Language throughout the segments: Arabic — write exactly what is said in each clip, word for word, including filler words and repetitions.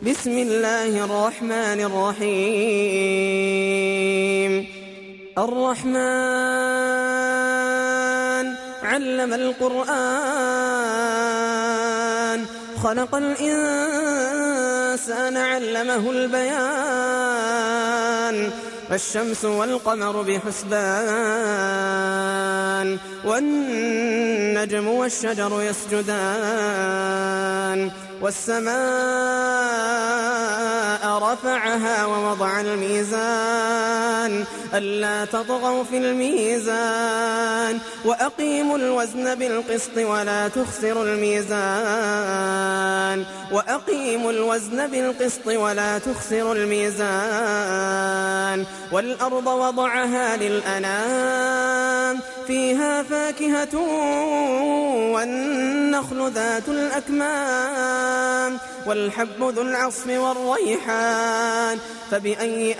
بسم الله الرحمن الرحيم الرحمن علم القرآن خلق الإنسان علمه البيان والشمس والقمر بحسبان والنجم والشجر يسجدان والسماء رفعها ووضع الميزان ألا تطغوا في الميزان وأقيموا الوزن بالقسط ولا تخسروا الميزان وأقيموا الوزن بالقسط ولا تخسروا الميزان والأرض وضعها للأنام فيها فاكهة والنخل ذات الأكمام والحب ذو العصف والريحان فبأي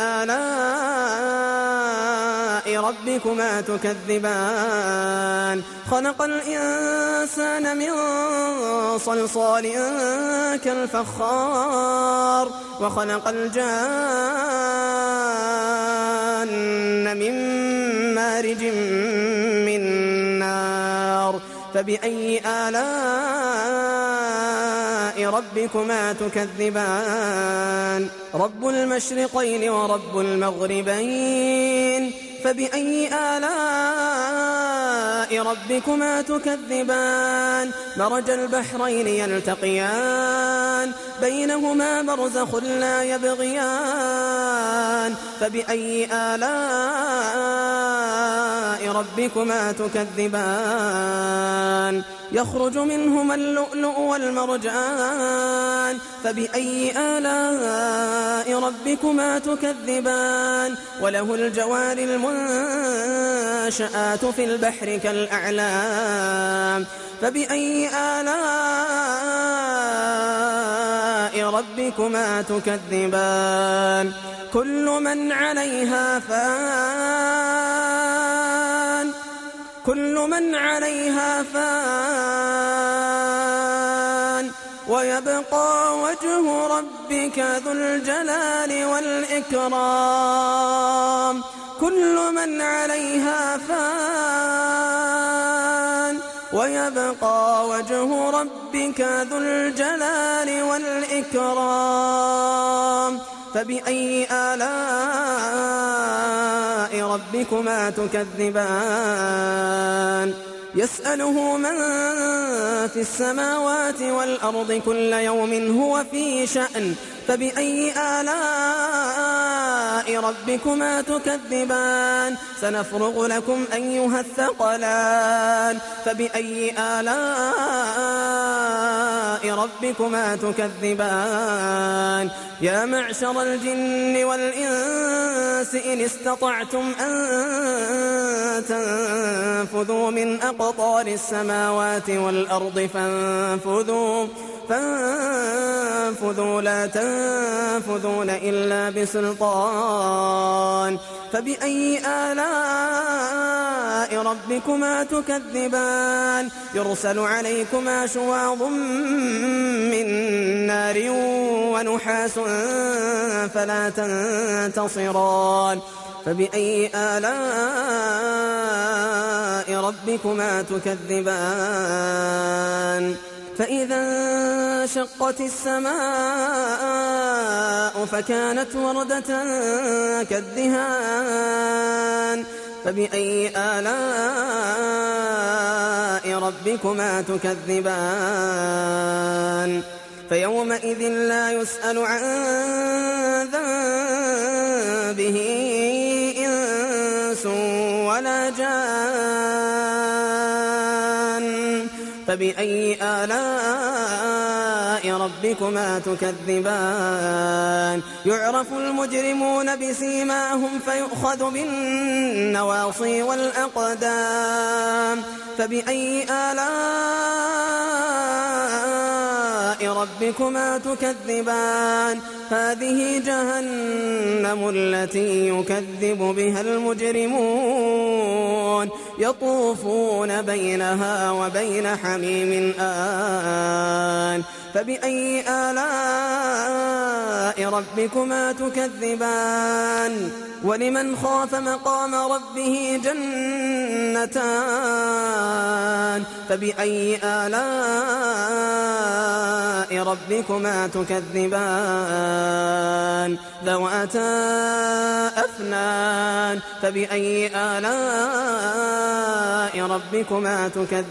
آلاء ربكما تكذبان خلق الإنسان من صلصال كالفخار وخلق الجان من مارج من نار فبأي آلاء ربكما تكذبان رب المشرقين ورب المغربين فبأي آلاء ربكما تكذبان مرج البحرين يلتقيان بينهما برزخ لا يبغيان فبأي آلاء ربكما تكذبان يخرج منهما اللؤلؤ والمرجان فبأي آلاء ربكما تكذبان وله الجوار المنشآت في البحر كالأعلام فبأي آلاء ربكما تكذبان كل من عليها فان كل من عليها فان ويبقى وجه ربك ذو الجلال والإكرام كل من عليها فان ويبقى وجه ربك ذو الجلال والإكرام فبأي آلاء ربكما تكذبان يسأله من في السماوات والأرض كل يوم هو في شأن فبأي آلاء ربكما تكذبان سنفرغ لكم أيها الثقلان فبأي آلاء ربكما تكذبان يا معشر الجن والإنس إن استطعتم أن تنفذوا من أقطار السماوات والأرض فانفذوا فانفذوا لا تنفذون إلا بسلطان فبأي آلاء ربكما تكذبان يرسل عليكما شواظ من نار ونحاس فلا تنتصران فبأي آلاء ربكما تكذبان فإذا انشقت السماء فكانت وردة كالدهان فبأي آلاء ربكما تكذبان فيومئذ لا يسأل عن ذنبه إنس ولا جان فبأي آلاء ربكما تكذبان يعرف المجرمون بسيماهم فيؤخذ بالنواصي والأقدام فبأي آلاء ربكما تكذبان هذه جهنم التي يكذب بها المجرمون يطوفون بينها وبين حميم آن فبأي آلاء ربكما تكذبان ولمن خاف مقام ربه جنتان فبأي آلاء ربكما تكذبان ذواتا أفنان فبأي آلاء ربكما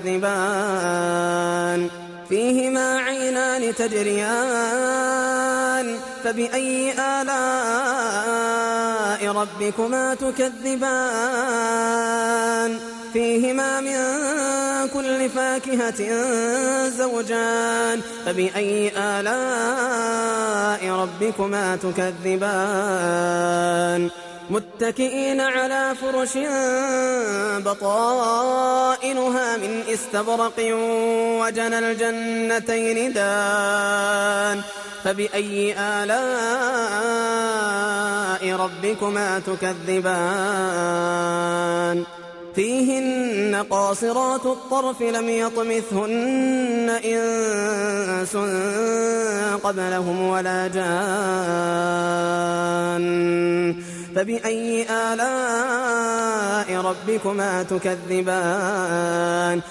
تكذبان فيهما عينان تجريان فبأي آلاء ربكما تكذبان فيهما من كل فاكهة زوجان فبأي آلاء ربكما تكذبان متكئين على فرش بطائنها من استبرق وجنى الجنتين دان فبأي آلاء ربكما تكذبان فيهن قاصرات الطرف لم يطمثهن إنس قبلهم ولا جان فبأي آلاء ربكما تكذبان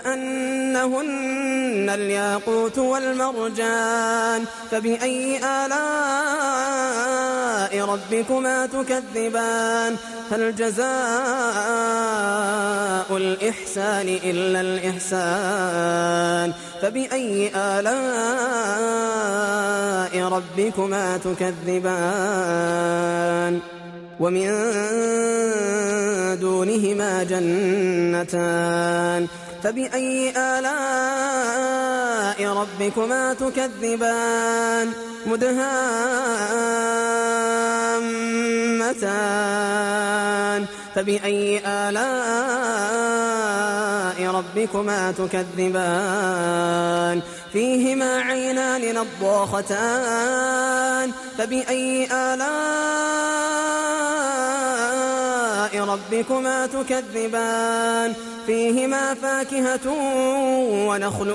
كأنهن الياقوت والمرجان فبأي آلاء ربكما تكذبان هل جزاء الإحسان إلا الإحسان فبأي آلاء ربكما تكذبان ومن دونهما جنتان فبأي آلاء ربكما تكذبان مدهامتان فبأي آلاء ربكما تكذبان فيهما عينان نضاختان فبأي آلاء ربكما تكذبان فيهما فاكهة ونخل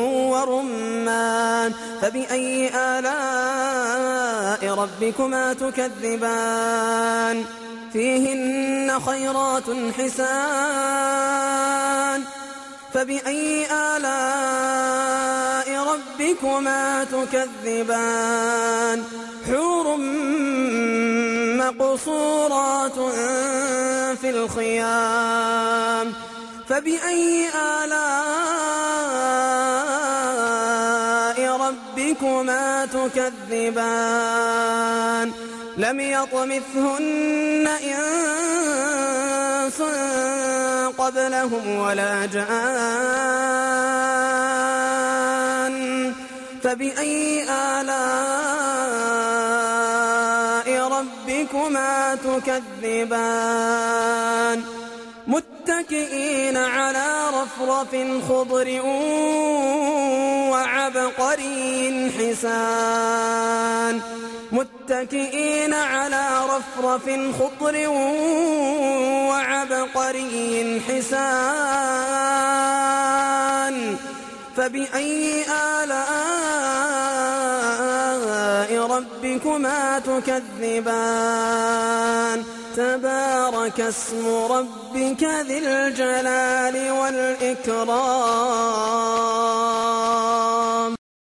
ورمان فبأي آلاء ربكما تكذبان فيهن خيرات حسان فبأي آلاء ربكما تكذبان حور مقصورات في الخيام فبأي آلاء ربكما تكذبان لم يطمثهن إنس قبلهم ولا جان فبأي آلاء ربكما تكذبان متكئين على رفرف خضر وعبقري حسان متكئين على رفرف خضر وعبقري حسان فبأي آلاء ربكما تكذبان تبارك اسم ربك ذي الجلال والإكرام.